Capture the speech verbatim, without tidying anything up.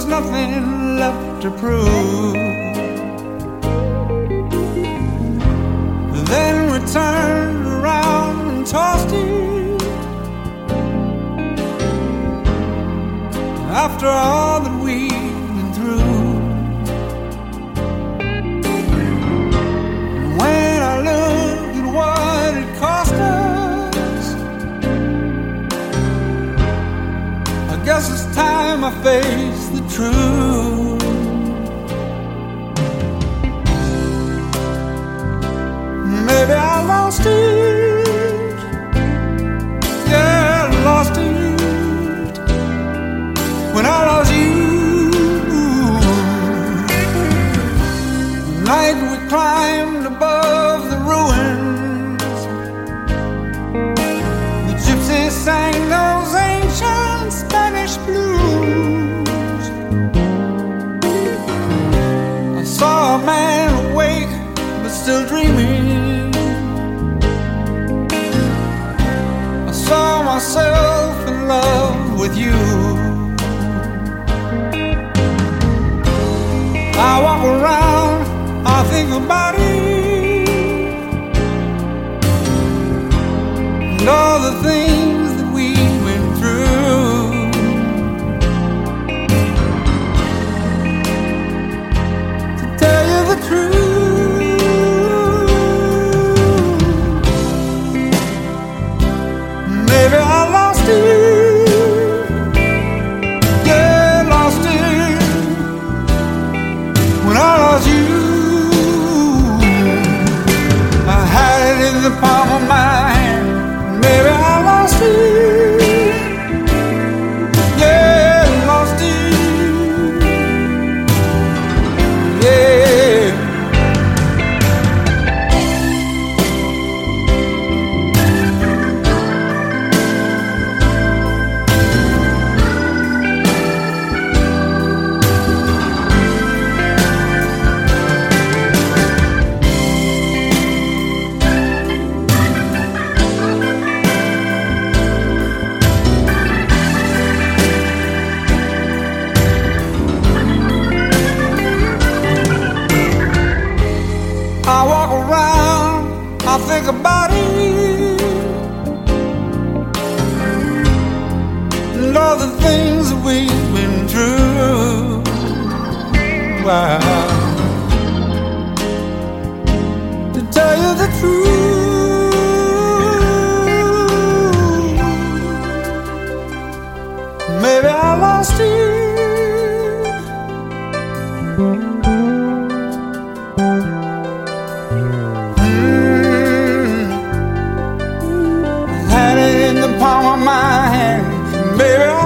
was nothing left to prove. Then we turned around and tossed it. After all that we've been through, when I look at what it cost us, I guess it's time I face the truth. Maybe I lost it, yeah, I lost it when I lost you. The night we climbed above the ruins, the gypsies sang those ancient Spanish blues. I saw a man awake but still dreaming. I saw myself in love with you. I walk around, I think about it, and all the things that we went through. To tell you the truth, maybe I lost it, yeah, lost it when I lost you. I had it in the palm of my hand, maybe I lost it, yeah, lost it, yeah. I walk around, I think about it, and all the things that we've been through. Wow. To tell you the truth, maybe I lost it. Palm of my hand, baby.